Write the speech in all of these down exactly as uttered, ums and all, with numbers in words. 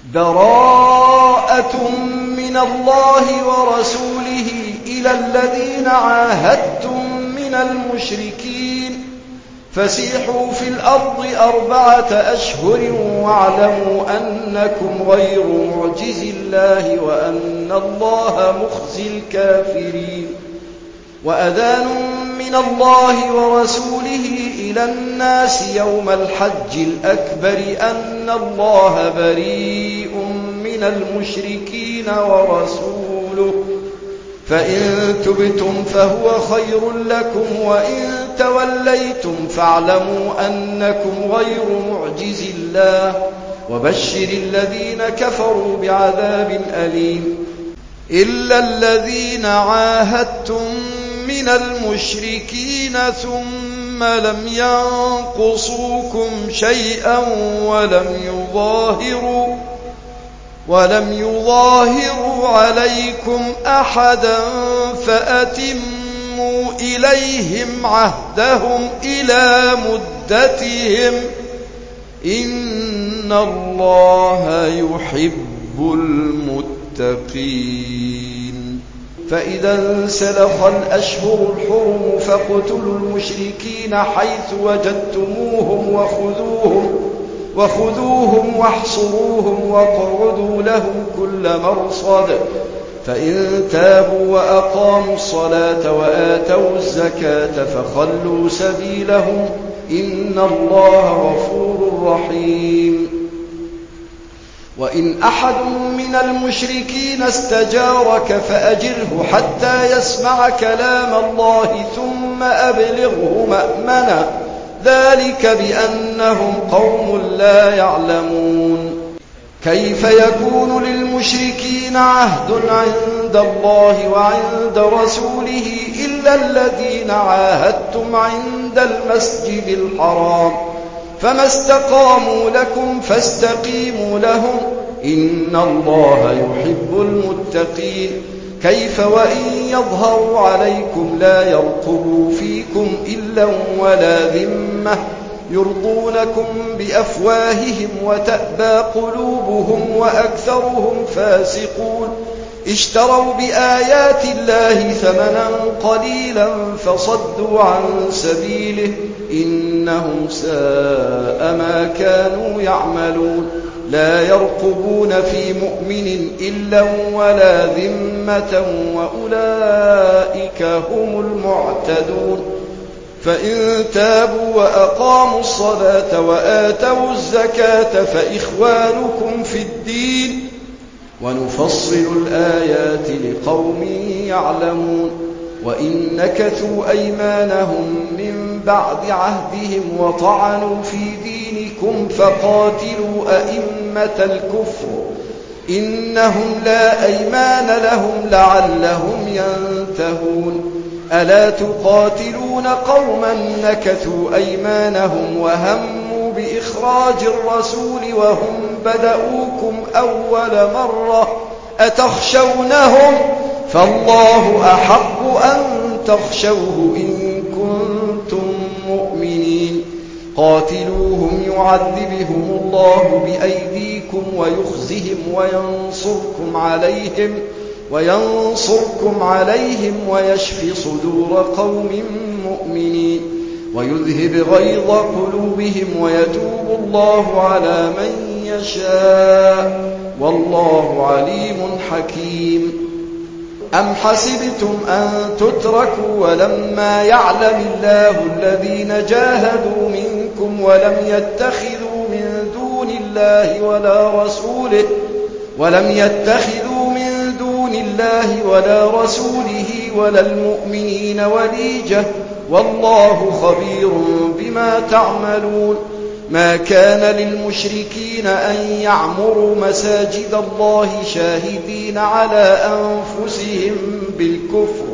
براءة من الله ورسوله إلى الذين عاهدتم من المشركين فسيحوا في الأرض أربعة أشهر واعلموا أنكم غير معجز الله وأن الله مخزي الكافرين. وأذان من الله ورسوله إلى الناس يوم الحج الأكبر أن الله بريء من المشركين ورسوله فإن تبتم فهو خير لكم وإن توليتم فاعلموا أنكم غير معجز الله وبشر الذين كفروا بعذاب أليم. إلا الذين عاهدتم من المشركين ثم لم ينقصوكم شيئا ولم يظاهروا ولم يظاهروا عليكم أحدا فأتموا إليهم عهدهم إلى مدتهم إن الله يحب المتقين. فإذا انسلخ الأشهر الحرم فاقتلوا المشركين حيث وجدتموهم وخذوهم وخذوهم واحصروهم واقعدوا لهم كل مرصد فإن تابوا وأقاموا الصلاة وآتوا الزكاة فخلوا سبيلهم إن الله غفور رحيم. وإن أحد من المشركين استجارك فأجره حتى يسمع كلام الله ثم أبلغه مأمنا ذلك بأنهم قوم لا يعلمون. كيف يكون للمشركين عهد عند الله وعند رسوله إلا الذين عاهدتم عند المسجد الحرام فما استقاموا لكم فاستقيموا لهم إن الله يحب المتقين. كيف وإن يظهروا عليكم لا يرقبوا فيكم إلا ولا ذمة يرضونكم بأفواههم وتأبى قلوبهم وأكثرهم فاسقون. اشتروا بآيات الله ثمنا قليلا فصدوا عن سبيله إنهم ساء ما كانوا يعملون. لا يرقبون في مؤمن إلا ولا ذمة وأولئك هم المعتدون. فإن تابوا وأقاموا الصلاة وآتوا الزكاة فإخوانكم في الدين ونفصل الآيات لقوم يعلمون. وإن نكثوا أيمانهم من بعد عهدهم وطعنوا في دينكم فقاتلوا أئمة الكفر إنهم لا أيمان لهم لعلهم ينتهون. ألا تقاتلون قوما نكثوا أيمانهم وهموا بإخراج الرسول وهم بدؤوكم أول مرة أتخشونهم فالله أحق أن تخشوه إن كنتم مؤمنين. قاتلوهم يعذبهم الله بأيديكم ويخزهم وينصركم عليهم وينصركم عليهم ويشف صدور قوم مؤمنين ويذهب غيظ قلوبهم ويتوب الله على من يشاء والله عليم حكيم. أم حسبتم أن تتركوا ولما يعلم الله الذين جاهدوا منكم ولم يتخذوا من دون الله ولا رسوله ولم يتخذوا من دون الله ولا رسوله ولا المؤمنين وليجة والله خبير بما تعملون. ما كان للمشركين أن يعمروا مساجد الله شاهدين على أنفسهم بالكفر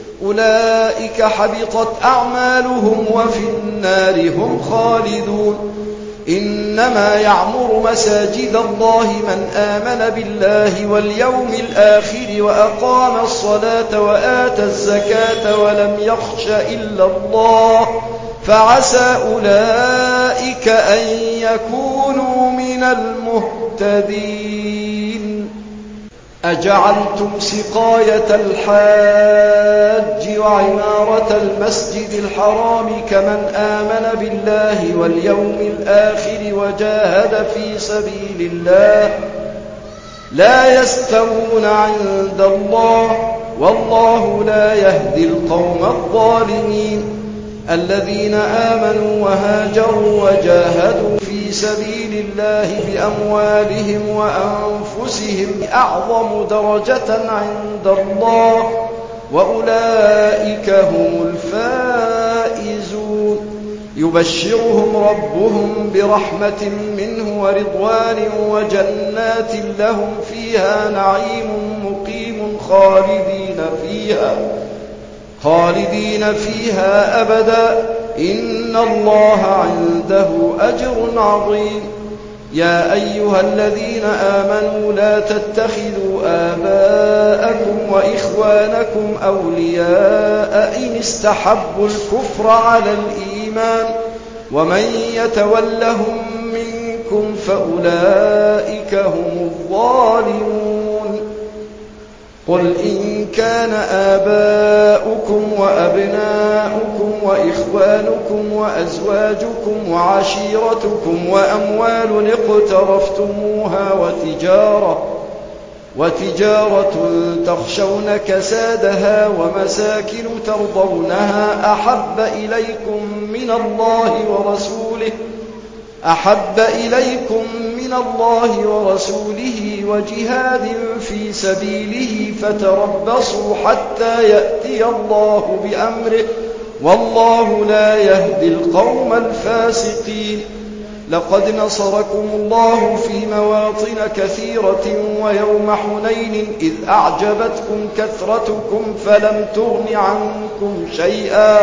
أولئك حبطت أعمالهم وفي النار هم خالدون. إنما يعمر مساجد الله من آمن بالله واليوم الآخر وأقام الصلاة وآتى الزكاة ولم يخش إلا الله فعسى أولئك أن يكونوا من المهتدين. مهتدين. أجعلتم سقاية الحاج وعمارة المسجد الحرام كمن آمن بالله واليوم الآخر وجاهد في سبيل الله لا يستوون عند الله والله لا يهدي القوم الظالمين. الذين آمنوا وهاجروا وجاهدوا في سبيل الله بأموالهم وأنفسهم أعظم درجة عند الله وأولئك هم الفائزون. يبشرهم ربهم برحمة منه ورضوان وجنات لهم فيها نعيم مقيم خالدين فيها خالدين فيها أبدا إن الله عنده أجر عظيم. يا أيها الذين آمنوا لا تتخذوا آباءكم وإخوانكم أولياء إن استحبوا الكفر على الإيمان ومن يتولهم منكم فأولئك هم الظالمون. قل إن كان آباؤكم وأبناؤكم وإخوانكم وأزواجكم وعشيرتكم وأموال اقترفتموها وتجارة وتجارة تخشون كسادها ومساكن ترضونها أحب إليكم من الله ورسوله أحب إليكم من الله ورسوله وجهاد في سبيله فتربصوا حتى يأتي الله بأمره والله لا يهدي القوم الفاسقين. لقد نصركم الله في مواطن كثيرة ويوم حنين إذ أعجبتكم كثرتكم فلم تغن عنكم شيئا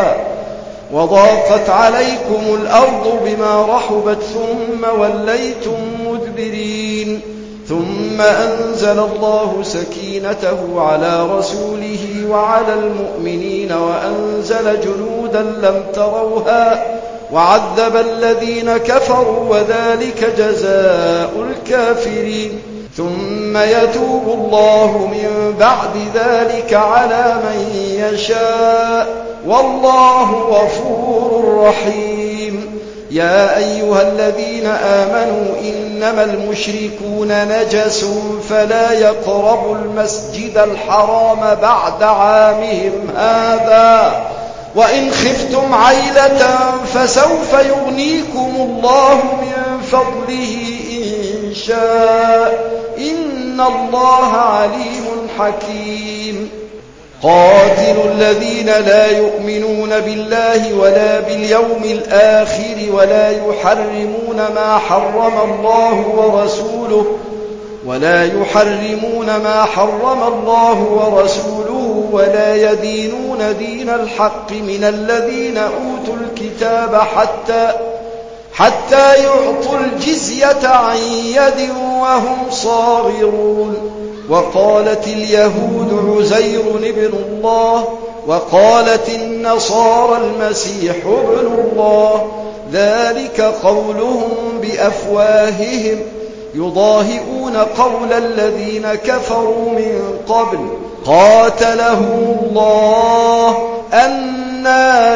وضاقت عليكم الأرض بما رحبت ثم وليتم مدبرين. ثم أنزل الله سكينته على رسوله وعلى المؤمنين وأنزل جنودا لم تروها وعذب الذين كفروا وذلك جزاء الكافرين. ثم يتوب الله من بعد ذلك على من يشاء والله غفور رحيم. يا أيها الذين آمنوا إنما المشركون نجس فلا يقربوا المسجد الحرام بعد عامهم هذا وإن خفتم عيلة فسوف يغنيكم الله من فضله إن شاء إن الله عليم حكيم. قاتلوا الذين لا يؤمنون بالله ولا باليوم الآخر ولا يحرمون ما حرم الله ورسوله ولا يحرمون ما حرم الله ورسوله ولا يدينون دين الحق من الذين أوتوا الكتاب حتى حتى يعطوا الجزية عن يد وهم صاغرون. وقالت اليهود عزير ابن الله وقالت النصارى المسيح ابن الله ذلك قولهم بأفواههم يضاهئون قول الذين كفروا من قبل قاتلهم الله أنى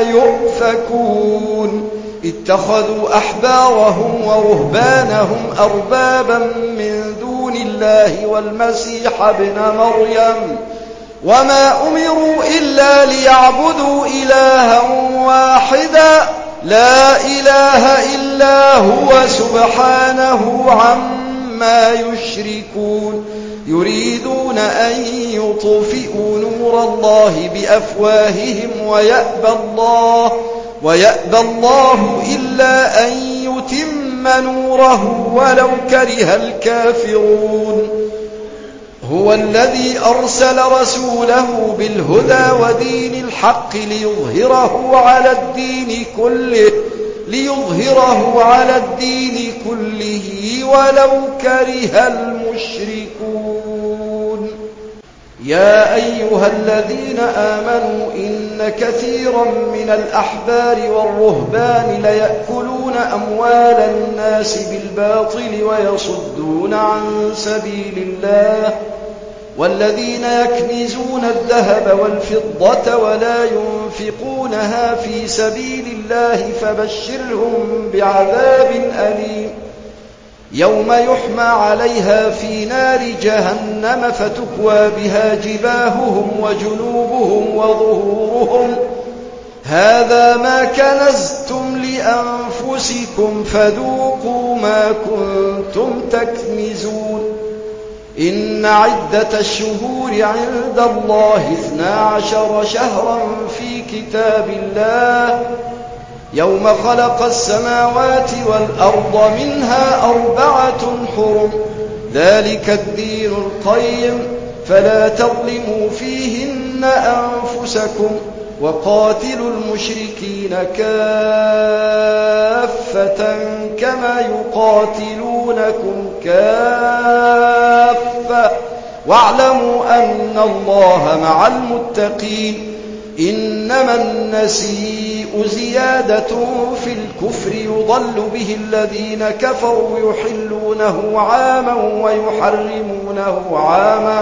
يؤفكون. اتخذوا أحبارهم ورهبانهم أربابا من دون الله والمسيح ابن مريم وما أمروا إلا ليعبدوا إلها واحدا لا إله إلا هو سبحانه عما يشركون. يريدون أن يطفئوا نور الله بأفواههم ويأبى الله ويأبى الله إلا أن يتم نوره ولو كره الكافرون. هو الذي أرسل رسوله بالهدى ودين الحق ليظهره على الدين كله ليظهره على الدين كله ولو كره المشركون. يا أيها الذين آمنوا إن كثيرا من الأحبار والرهبان ليأكلون يأكلون أموال الناس بالباطل ويصدون عن سبيل الله والذين يكنزون الذهب والفضة ولا ينفقونها في سبيل الله فبشرهم بعذاب أليم يوم يحمى عليها في نار جهنم فتكوى بها جباههم وجنوبهم وظهورهم هذا ما كنزتم لأنفسكم فذوقوا ما كنتم تكنزون إن عدة الشهور عند الله اثنا عشر شهرا في كتاب الله يوم خلق السماوات والأرض منها أربعة حرم ذلك الدين القيم فلا تظلموا فيهن أنفسكم وقاتلوا المشركين كافة كما يقاتلونكم كافة واعلموا أن الله مع المتقين إنما النسيء زيادة في الكفر يضل به الذين كفروا يحلونه عاما ويحرمونه عاما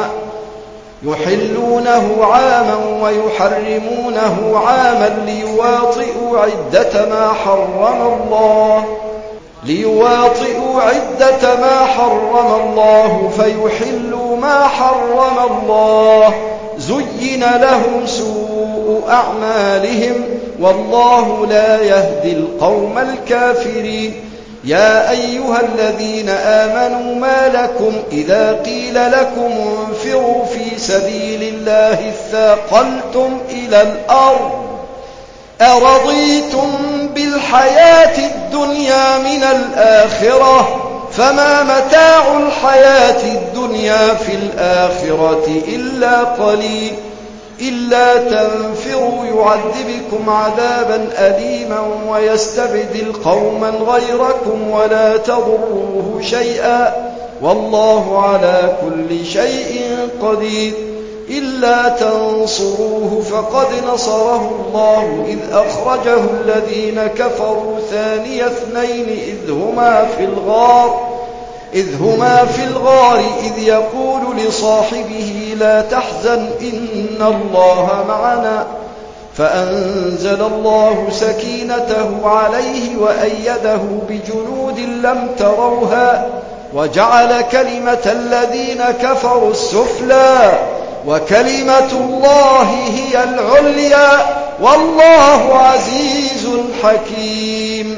يحلونه عاما ويحرمونه عاما ليواطئوا عدة ما حرم الله ليواطئوا عدة ما حرم الله فيحلوا ما حرم الله زين لهم سوء أعمالهم والله لا يهدي القوم الكافرين يا أيها الذين آمنوا ما لكم إذا قيل لكم انفروا في سبيل الله اثاقلتم إلى الأرض أرضيتم بالحياة الدنيا من الآخرة فما متاع الحياة الدنيا في الآخرة إلا قليل إلا تنفروا يعذبكم عذابا أليما ويستبدل قوما غيركم ولا تضروه شيئا والله على كل شيء قدير إلا تنصروه فقد نصره الله إذ أخرجه الذين كفروا ثاني اثنين إذ هما في الغار إذ هما في الغار إذ يقول لصاحبه لا تحزن إن الله معنا فأنزل الله سكينته عليه وأيده بجنود لم تروها وجعل كلمة الذين كفروا السفلى وكلمة الله هي العليا والله عزيز حكيم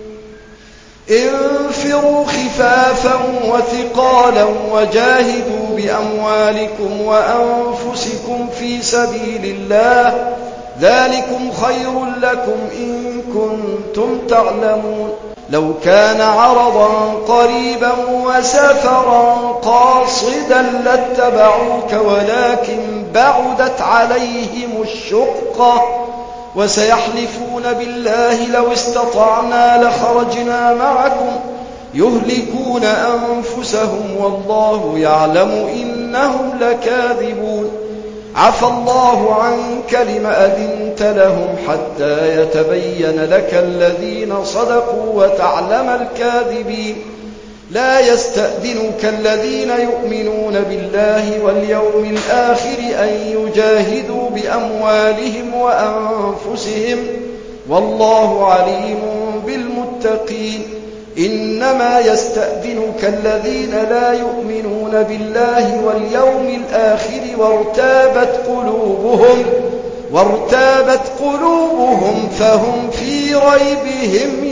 انفروا خفافا وثقالا وجاهدوا بأموالكم وأنفسكم في سبيل الله ذلكم خير لكم إن كنتم تعلمون لو كان عرضا قريبا وسفرا قاصدا لاتبعوك ولكن بعدت عليهم الشقة وسيحلفون بالله لو استطعنا لخرجنا معكم يهلكون أنفسهم والله يعلم إنهم لكاذبون عفى الله عنك لم أذنت لهم حتى يتبين لك الذين صدقوا وتعلم الكاذبين لا يستأذنك الذين يؤمنون بالله واليوم الآخر أن يجاهدوا بأموالهم وأنفسهم والله عليم بالمتقين إنما يستأذنك الذين لا يؤمنون بالله واليوم الآخر وارتابت قلوبهم وارتابت قلوبهم فهم في ريبهم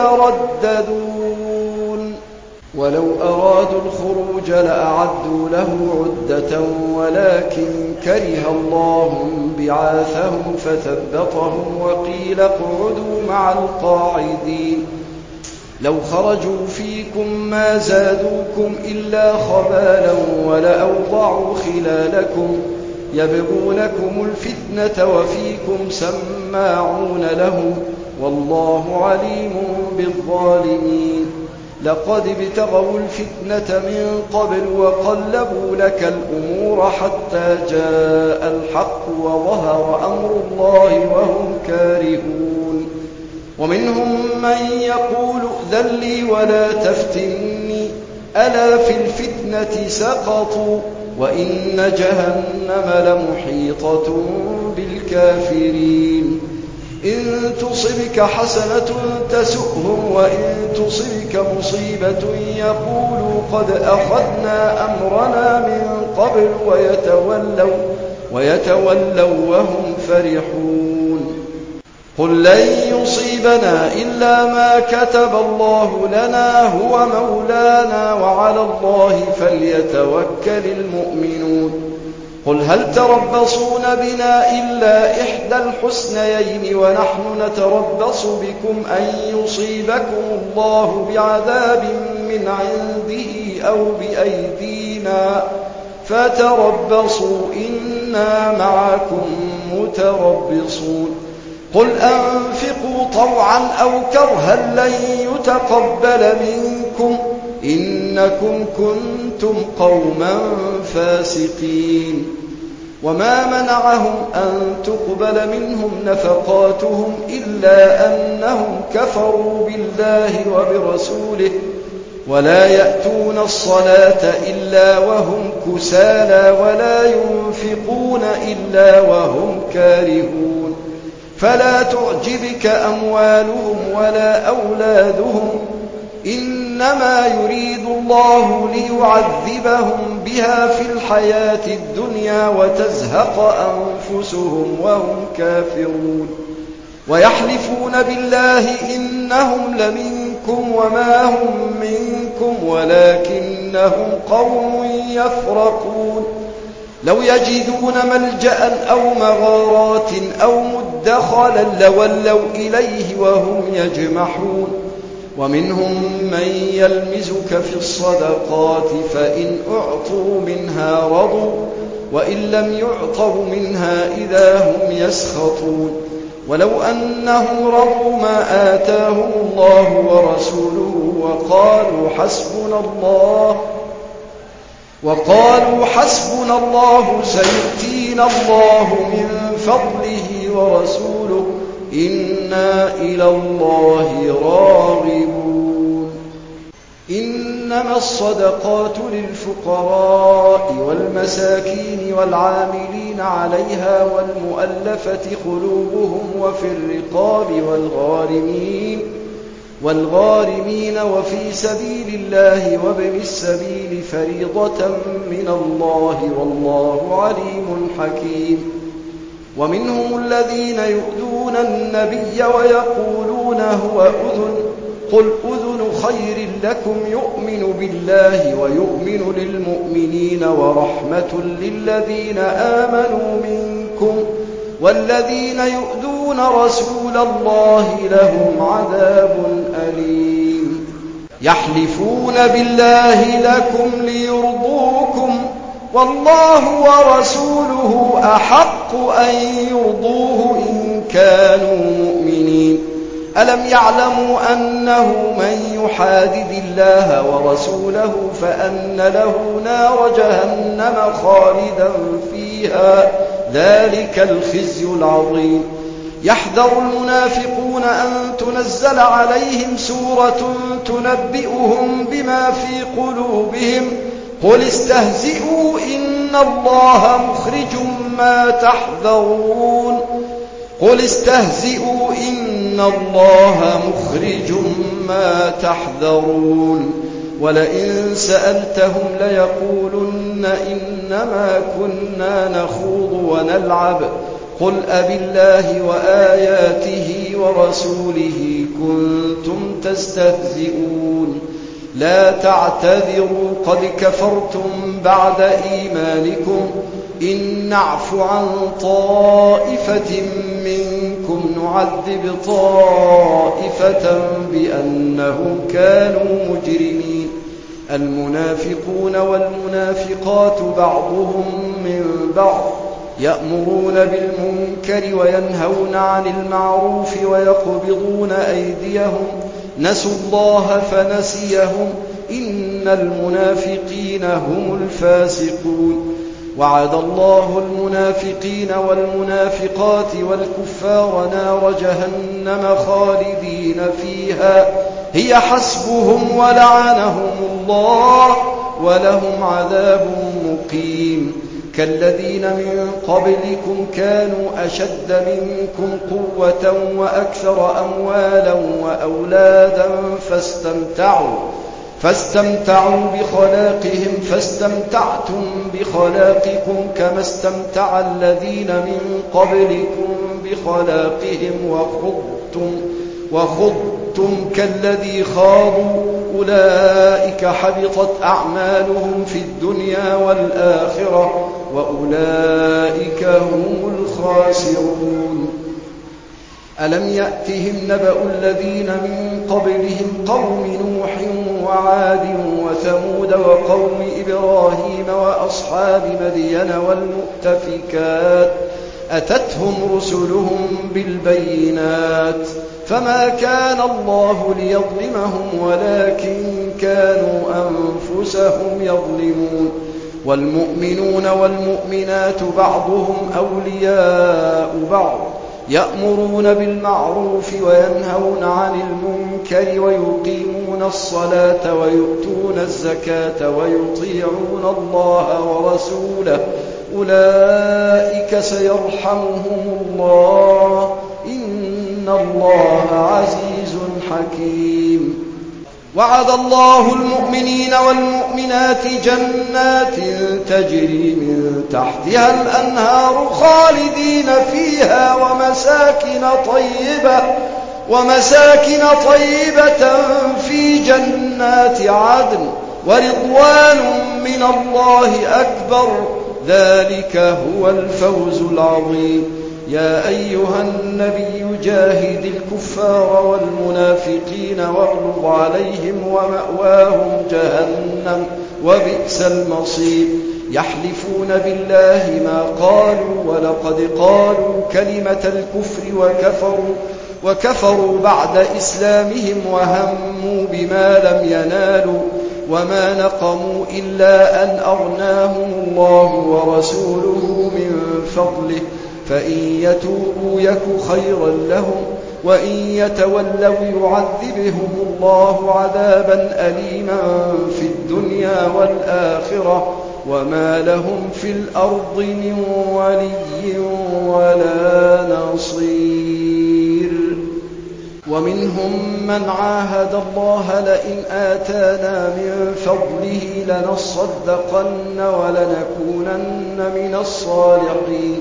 يترددون ولو أرادوا الخروج لأعدوا له عدة ولكن كره الله بعاثهم فثبطهم وقيل اقعدوا مع القاعدين لو خرجوا فيكم ما زادوكم إلا خبالا ولأوضعوا خلالكم يبغونكم الفتنة وفيكم سماعون لهم والله عليم بالظالمين لقد ابتغوا الفتنة من قبل وقلبوا لك الأمور حتى جاء الحق وظهر أمر الله وهم كارهون ومنهم من يقول ائذن لي ولا تفتني ألا في الفتنة سقطوا وإن جهنم لمحيطة بالكافرين إن تصبك حسنة تسؤهم وإن تصبك مصيبة يقولوا قد أخذنا أمرنا من قبل ويتولوا, ويتولوا وهم فرحون قل لن يصيبنا إلا ما كتب الله لنا هو مولانا وعلى الله فليتوكل المؤمنون قل هل تربصون بنا إلا إحدى الحسنيين ونحن نتربص بكم أن يصيبكم الله بعذاب من عنده أو بأيدينا فتربصوا إنا معكم متربصون قل أنفقوا طوعا أو كرها لن يتقبل منكم إنكم كنتم قوما فاسقين وما منعهم أن تقبل منهم نفقاتهم إلا أنهم كفروا بالله وبرسوله ولا يأتون الصلاة إلا وهم كسالى ولا ينفقون إلا وهم كارهون فلا تعجبك أموالهم ولا أولادهم إنما يريد الله ليعذبهم بها في الحياة الدنيا وتزهق أنفسهم وهم كافرون ويحلفون بالله إنهم لمنكم وما هم منكم ولكنهم قوم يفرقون لو يجدون ملجأ أو مغارات أو مدخلا لولوا إليه وهم يجمحون ومنهم من يلمزك في الصدقات فإن أعطوا منها رضوا وإن لم يعطوا منها إذا هم يسخطون ولو أنهم رضوا ما آتاهم الله ورسوله وقالوا حسبنا الله وقالوا حسبنا الله سيؤتينا الله من فضله ورسوله إنا إلى الله راغبون إنما الصدقات للفقراء والمساكين والعاملين عليها والمؤلفة قلوبهم وفي الرقاب والغارمين والغارمين وفي سبيل الله وابن السبيل فريضة من الله والله عليم حكيم ومنهم الذين يؤذون النبي ويقولون هو أذن قل أذن خير لكم يؤمن بالله ويؤمن للمؤمنين ورحمة للذين آمنوا منكم والذين يؤذون رسول الله لهم عذاب أليم يحلفون بالله لكم ليرضوكم والله ورسوله أحق أن يرضوه إن كانوا مؤمنين ألم يعلموا أنه من يحادد الله ورسوله فأن له نار جهنم خالدا فيها ذلك الخزي العظيم يحذر المنافقون أن تنزل عليهم سورة تنبئهم بما في قلوبهم قل استهزئوا إن الله مخرج ما تحذرون قل استهزئوا إن الله مخرج ما تحذرون ولئن سألتهم ليقولن إنما كنا نخوض ونلعب قل أبالله وآياته ورسوله كنتم تستهزئون لا تعتذروا قد كفرتم بعد إيمانكم إن نعف عن طائفة منكم نعذب طائفة بأنهم كانوا مجرمين المنافقون والمنافقات بعضهم من بعض يأمرون بالمنكر وينهون عن المعروف ويقبضون أيديهم نسوا الله فنسيهم إن المنافقين هم الفاسقون وعد الله المنافقين والمنافقات والكفار نار جهنم خالدين فيها هي حسبهم ولعنهم الله ولهم عذاب مقيم كالذين من قبلكم كانوا أشد منكم قوة وأكثر أموالا وأولادا فاستمتعوا فاستمتعوا بخلاقهم فاستمتعتم بخلاقكم كما استمتع الذين من قبلكم بخلاقهم وخضتم وخضتم كالذي خاضوا أولئك حبطت أعمالهم في الدنيا والآخرة وأولئك هم الخاسرون ألم يأتهم نبأ الذين من قبلهم قوم نوح وعاد وثمود وقوم إبراهيم وأصحاب مدين والمؤتفكات أتتهم رسلهم بالبينات فما كان الله ليظلمهم ولكن كانوا أنفسهم يظلمون والمؤمنون والمؤمنات بعضهم أولياء بعض يأمرون بالمعروف وينهون عن المنكر ويقيمون الصلاة ويؤتون الزكاة ويطيعون الله ورسوله أولئك سيرحمهم الله إن الله عزيز حكيم وعد الله المؤمنين والمؤمنات جنات تجري من تحتها الأنهار خالدين فيها ومساكن طيبة ومساكن طيبة في جنات عدن ورضوان من الله أكبر ذلك هو الفوز العظيم يا أيها النبي جاهد الكفار والمنافقين واغلظ عليهم ومأواهم جهنم وبئس المصير يحلفون بالله ما قالوا ولقد قالوا كلمة الكفر وكفروا وكفروا بعد إسلامهم وهموا بما لم ينالوا وما نقموا إلا أن أغناهم الله ورسوله من فضله فإن يتوبوا يك خيرا لهم وإن يتولوا يعذبهم الله عذابا أليما في الدنيا والآخرة وما لهم في الأرض من ولي ولا نصير ومنهم من عاهد الله لئن آتانا من فضله لنصدقن ولنكونن من الصالحين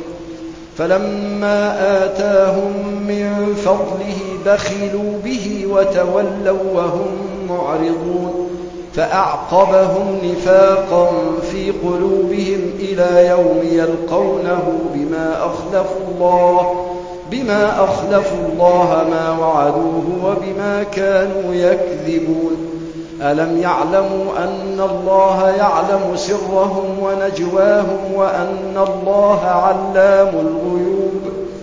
فلما آتاهم من فضله بخلوا به وتولوا وهم معرضون فأعقبهم نفاقا في قلوبهم إلى يوم يلقونه بما أخلفوا الله بما أخلفوا الله ما وعدوه وبما كانوا يكذبون ألم يعلموا أن الله يعلم سرهم ونجواهم وأن الله علام الغيوب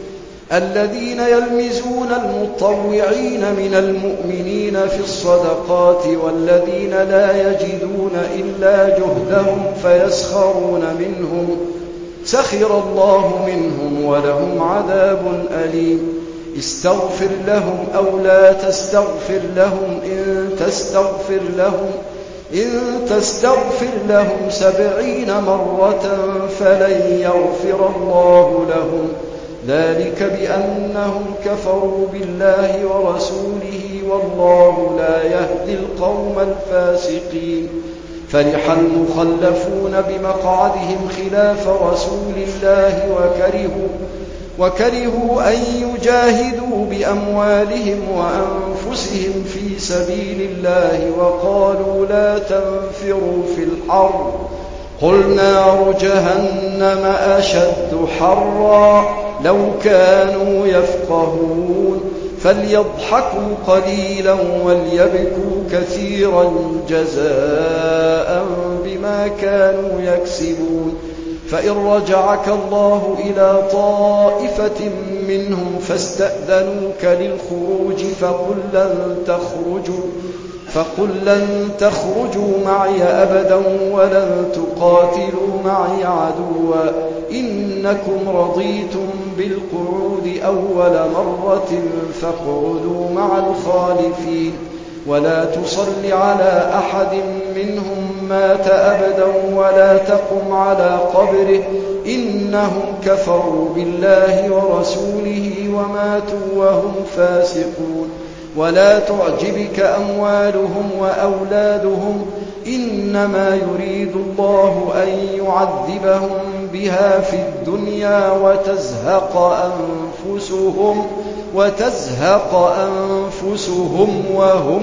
الذين يلمزون المطوعين من المؤمنين في الصدقات والذين لا يجدون إلا جهدهم فيسخرون منهم سخر الله منهم ولهم عذاب أليم استغفر لهم أو لا تستغفر لهم إن تستغفر لهم إن تستغفر لهم سبعين مرة فلن يغفر الله لهم ذلك بأنهم كفروا بالله ورسوله والله لا يهدي القوم الفاسقين فرح المخلفون بمقعدهم خلاف رسول الله وكرهوا وكرهوا أن يجاهدوا بأموالهم وأنفسهم في سبيل الله وقالوا لا تنفروا في الحر قل نار جهنم أشد حرا لو كانوا يفقهون فليضحكوا قليلا وليبكوا كثيرا جزاء بما كانوا يكسبون فإن رجعك الله إلى طائفة منهم فاستأذنوك للخروج فقل لن تخرجوا فقل لن تخرجوا معي أبدا ولن تقاتلوا معي عدوا إنكم رضيتم بالقعود أول مرة فاقعدوا مع الخالفين ولا تصل على أحد منهم مات أبدا ولا تقم على قبره إنهم كفروا بالله ورسوله وماتوا وهم فاسقون ولا تعجبك أموالهم وأولادهم إنما يريد الله أن يعذبهم بها في الدنيا وتزهق أنفسهم وتزهق أنفسهم وهم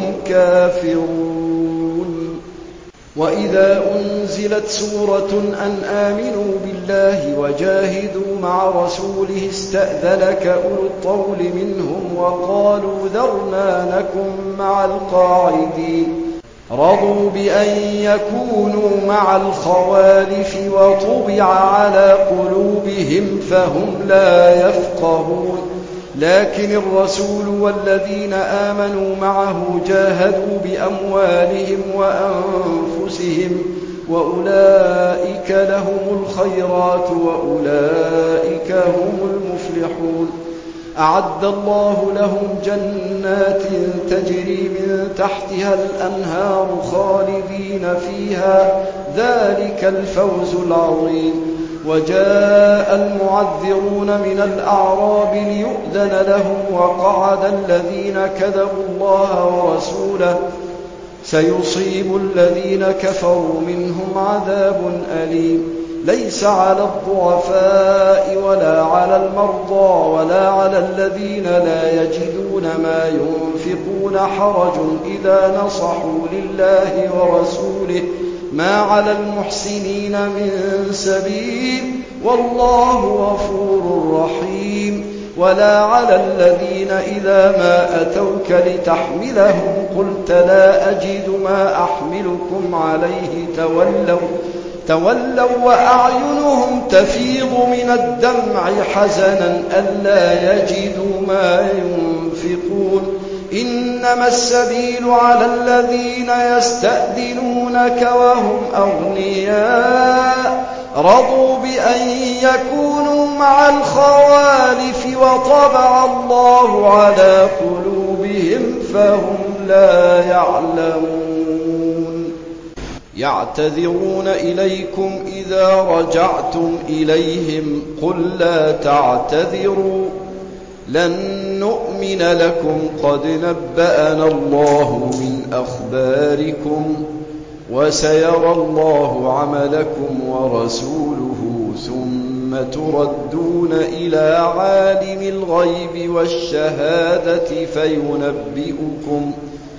كافرون وإذا أنزلت سورة أن آمنوا بالله وجاهدوا مع رسوله استأذنك أولو الطول منهم وقالوا ذرنا نكن مع القاعدين رضوا بأن يكونوا مع الخوالف وطبع على قلوبهم فهم لا يفقهون لكن الرسول والذين آمنوا معه جاهدوا بأموالهم وأنفسهم وأولئك لهم الخيرات وأولئك هم المفلحون أعد الله لهم جنات تجري من تحتها الأنهار خالدين فيها ذلك الفوز العظيم وجاء المعذرون من الأعراب ليؤذن لهم وقعد الذين كذبوا الله ورسوله سيصيب الذين كفروا منهم عذاب أليم ليس على الضعفاء ولا على المرضى ولا على الذين لا يجدون ما ينفقون حرج إذا نصحوا لله ورسوله ما على المحسنين من سبيل والله غفور رحيم ولا على الذين إذا ما أتوك لتحملهم قلت لا أجد ما أحملكم عليه تولوا تولوا وأعينهم تفيض من الدمع حزنا ألا يجدوا ما ينفقون إنما السبيل على الذين يستأذنونك وهم أغنياء رضوا بأن يكونوا مع الخوالف وطبع الله على قلوبهم فهم لا يعلمون يعتذرون إليكم إذا رجعتم إليهم قل لا تعتذروا لن نؤمن لكم قد نبأنا الله من أخباركم وسيرى الله عملكم ورسوله ثم تردون إلى عالم الغيب والشهادة فينبئكم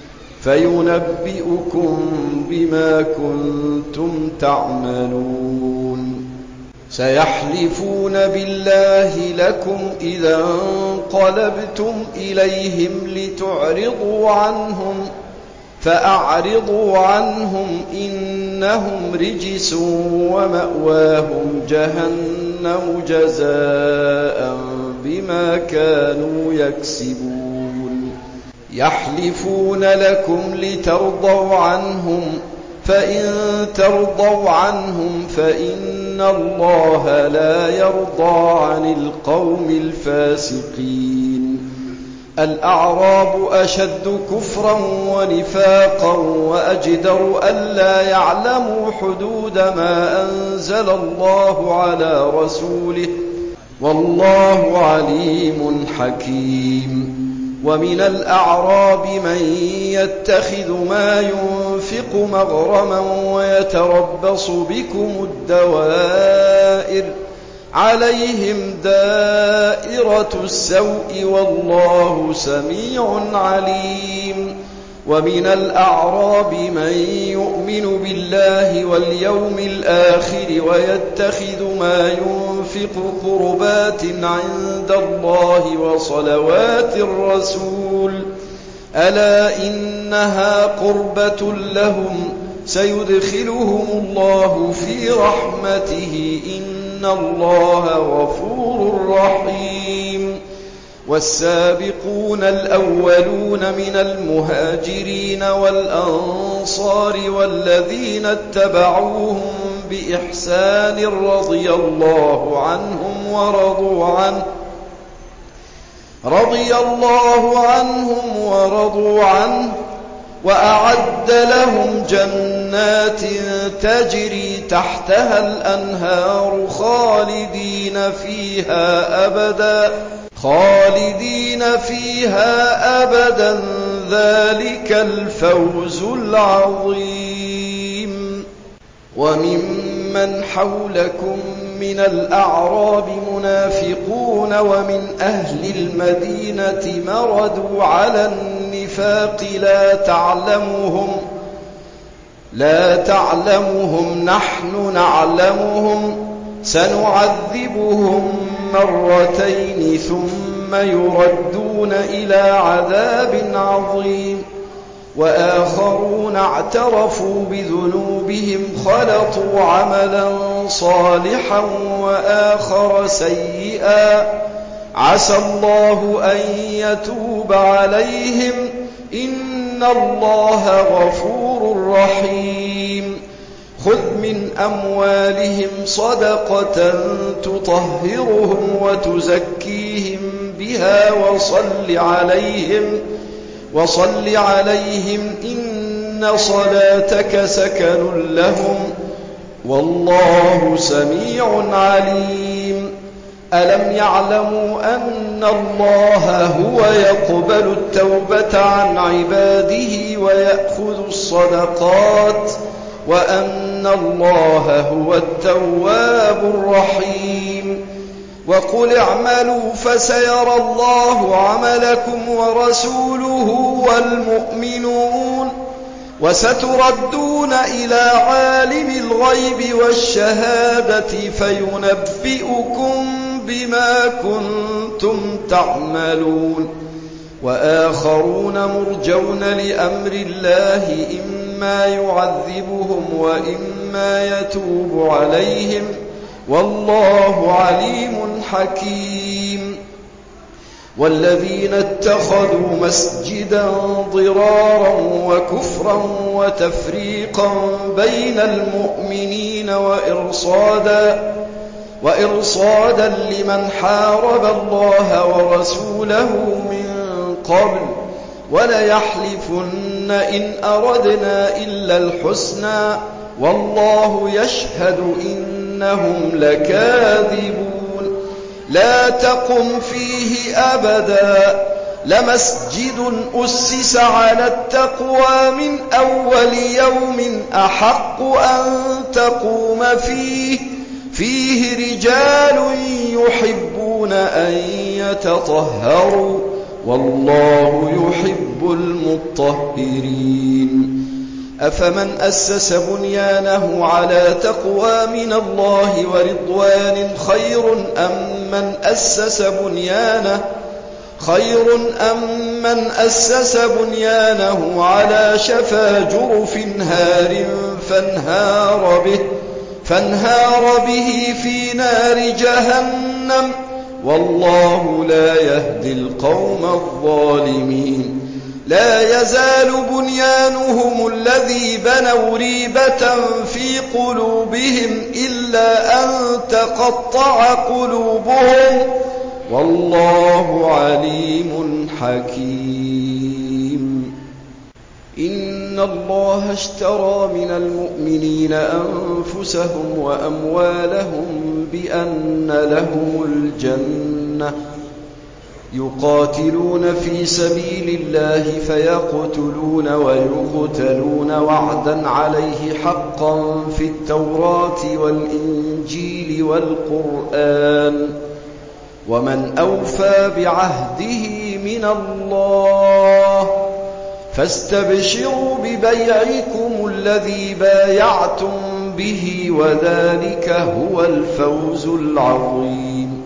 فينبئكم بما كنتم تعملون سيحلفون بالله لكم إذا انقلبتم إليهم لتعرضوا عنهم فأعرضوا عنهم إنهم رجس ومأواهم جهنم جزاء بما كانوا يكسبون يحلفون لكم لترضوا عنهم فإن ترضوا عنهم فإن الله لا يرضى عن القوم الفاسقين الأعراب أشد كفرا ونفاقا وأجدر ألا يعلموا حدود ما أنزل الله على رسوله والله عليم حكيم ومن الأعراب من يتخذ ما ينفق مغرما ويتربص بكم الدوائر عليهم دائرة السوء والله سميع عليم ومن الأعراب من يؤمن بالله واليوم الآخر ويتخذ ما ينفق قربات عند الله وصلوات الرسول ألا إنها قربة لهم سيدخلهم الله في رحمته إن الله غفور رحيم والسابقون الأولون من المهاجرين والأنصار والذين اتبعوهم بإحسان رضي الله عنهم ورضوا عنه رضي الله عنهم ورضوا عنه وأعد لهم جنات تجري تحتها الأنهار خالدين فيها أبدا خالدين فيها أبدا ذلك الفوز العظيم. وممن حولكم من الأعراب منافقون ومن أهل المدينة مردوا على النفاق لا تعلمهم لا تعلمهم نحن نعلمهم سنعذبهم مرتين ثم يردون إلى عذاب عظيم. وآخرون اعترفوا بذنوبهم خلطوا عملا صالحا وآخر سيئا عسى الله أن يتوب عليهم إن الله غفور رحيم. خذ من أموالهم صدقة تطهرهم وتزكيهم بها وصل عليهم وصل عليهم إن صلاتك سكن لهم والله سميع عليم. ألم يعلموا أن الله هو يقبل التوبة عن عباده ويأخذ الصدقات وأن الله هو التواب الرحيم. وقل اعملوا فسيرى الله عملكم ورسوله والمؤمنون وستردون إلى عالم الغيب والشهادة فينبئكم بما كنتم تعملون. وآخرون مرجون لأمر الله إما يعذبهم وإما يتوب عليهم والله عليم حكيم. والذين اتخذوا مسجدا ضرارا وكفرا وتفريقا بين المؤمنين وإرصادا وإرصادا لمن حارب الله ورسوله من قبل وليحلفن إن أردنا إلا الحسنى والله يشهد إنهم لكاذبون. لا تقم فيه أبدا لمسجد أسس على التقوى من أول يوم أحق أن تقوم فيه فيه رجال يحبون أن يتطهروا والله يحب المطهرين. أفمن أسس بنيانه على تقوى من الله ورضوان خير أم من أسس بنيانه خير أم من أسس بنيانه على شفا جرف هار فانهار به فانهار به في نار جهنم والله لا يهدي القوم الظالمين. لا يزال بنيانهم الذي بنوا ريبة في قلوبهم إلا أن تقطع قلوبهم والله عليم حكيم. إن الله اشترى من المؤمنين أنفسهم وأموالهم بأن لهم الجنة يقاتلون في سبيل الله فيقتلون ويقتلون وعدا عليه حقا في التوراة والإنجيل والقرآن ومن أوفى بعهده من الله فاستبشروا ببيعكم الذي بايعتم به وذلك هو الفوز العظيم.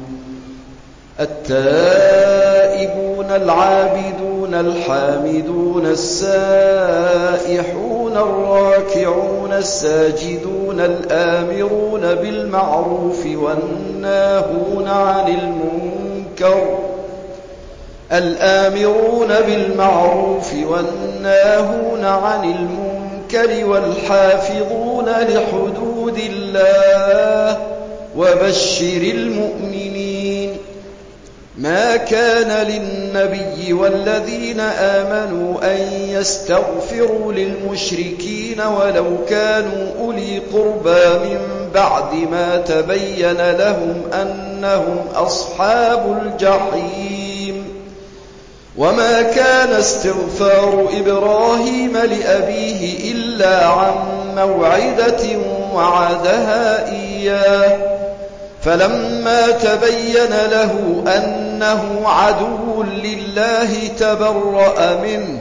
التائبون العابدون الحامدون السائحون الراكعون الساجدون الآمرون بالمعروف والناهون عن المنكر الآمرون بالمعروف والناهون عن المنكر والحافظون لحدود الله وبشر المؤمنين. ما كان للنبي والذين آمنوا أن يستغفروا للمشركين ولو كانوا أولي قربى من بعد ما تبين لهم أنهم أصحاب الجحيم. وما كان استغفار إبراهيم لأبيه إلا عن موعدة وعدها إياه فلما تبين له أنه عدو لله تبرأ منه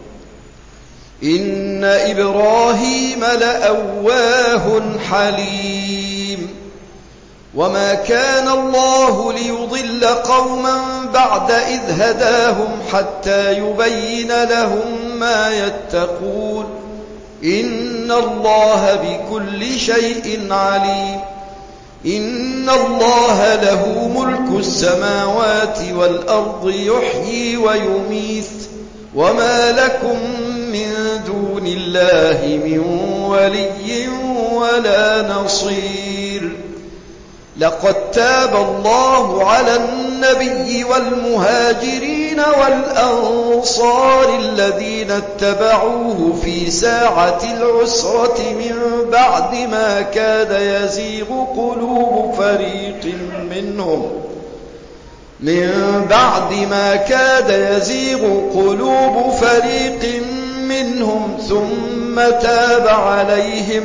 إن إبراهيم لأواه حليم. وما كان الله ليضل قوما بعد إذ هداهم حتى يبين لهم ما يتقون إن الله بكل شيء عليم. إن الله له ملك السماوات والأرض يحيي ويميت وما لكم من دون الله من ولي ولا نصير. لقد تاب الله على النبي والمهاجرين والأنصار الذين اتبعوه في ساعة العسرة من بعد ما كاد يزيغ قلوب فريق منهم من بعد ما كاد يزيغ قلوب فريق منهم ثم تاب عليهم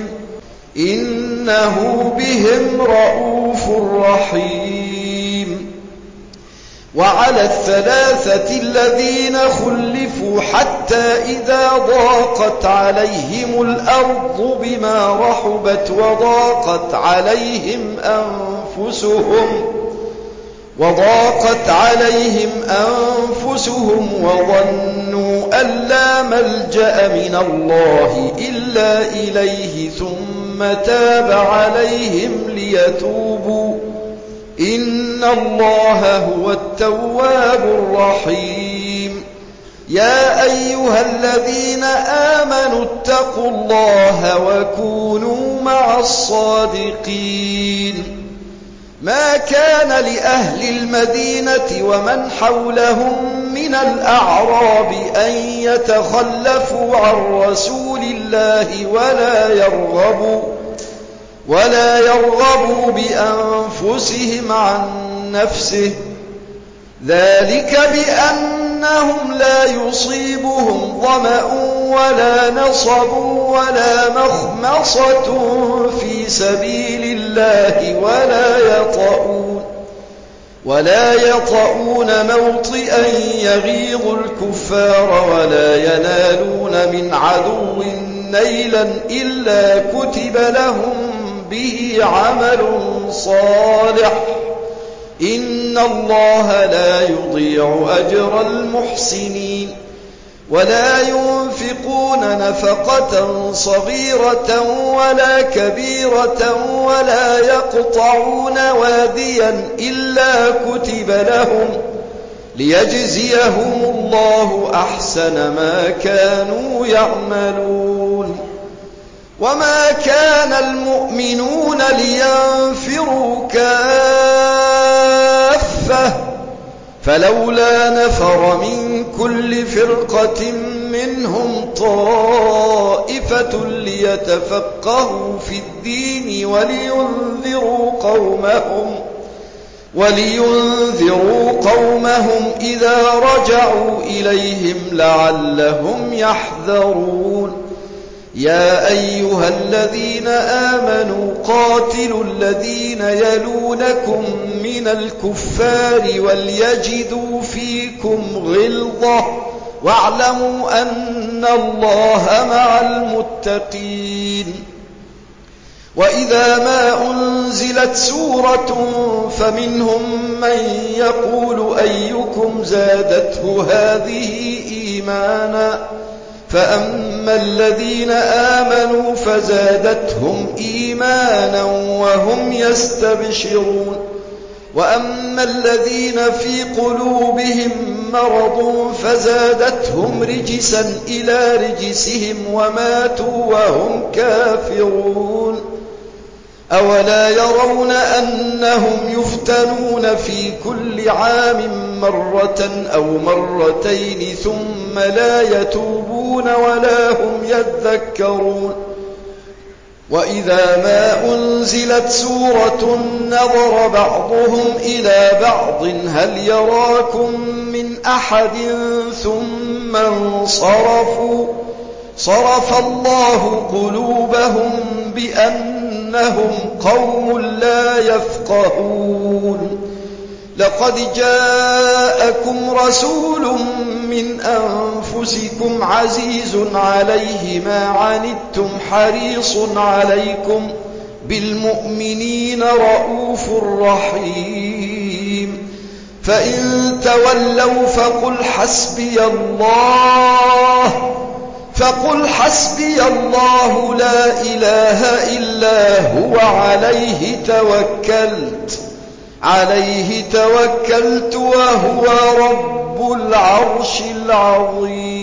إنه بهم رؤوف رحيم. وعلى الثلاثة الذين خلفوا حتى إذا ضاقت عليهم الأرض بما رحبت وضاقت عليهم أنفسهم وضاقت عليهم أنفسهم وظنوا أن لا ملجأ من الله إلا إليه ثم تاب عليهم ليتوبوا إن الله هو التواب الرحيم. يا أيها الذين آمنوا اتقوا الله وكونوا مع الصادقين. ما كان لأهل المدينة ومن حولهم من الأعراب أن يتخلفوا عن رسول الله ولا يرغبوا ولا يرغبوا بأنفسهم عن نفسه ذلك بأنهم لا يصيبهم ظمأ ولا نصب ولا مخمصة في سبيل الله ولا يطؤون ولا يطؤون موطئا يغيظ الكفار ولا ينالون من عدو نيلا إلا كتب لهم به عمل صالح إن الله لا يضيع أجر المحسنين. ولا ينفقون نفقة صغيرة ولا كبيرة ولا يقطعون واديا إلا كتب لهم ليجزيهم الله أحسن ما كانوا يعملون. وما كان المؤمنون لينفروا كافة فلولا نفر من كل فرقة منهم طائفة ليتفقهوا في الدين ولينذروا قومهم ولينذروا قومهم إذا رجعوا إليهم لعلهم يحذرون. يا أيها الذين آمنوا قاتلوا الذين يلونكم من الكفار وليجدوا فيكم غلظة واعلموا أن الله مع المتقين. وإذا ما أنزلت سورة فمنهم من يقول أيكم زادته هذه إيمانا فأما الذين آمنوا فزادتهم إيمانا وهم يستبشرون. وأما الذين في قلوبهم مرض فزادتهم رجسا إلى رجسهم وماتوا وهم كافرون أولا يرون أنهم يفتنون في كل عام مرة أو مرتين ثم لا يتوبون ولا هم يذكرون وإذا ما أنزلت سورة نظر بعضهم إلى بعض هل يراكم من أحد ثم انصرفوا صرف الله قلوبهم بأنهم قوم لا يفقهون لقد جاءكم رسول من أنفسكم عزيز عليه ما عنتم حريص عليكم بالمؤمنين رؤوف رحيم فإن تولوا فقل حسبي الله فقل حسبي الله لا إله إلا هو عليه توكلت عليه توكلت وهو رب العرش العظيم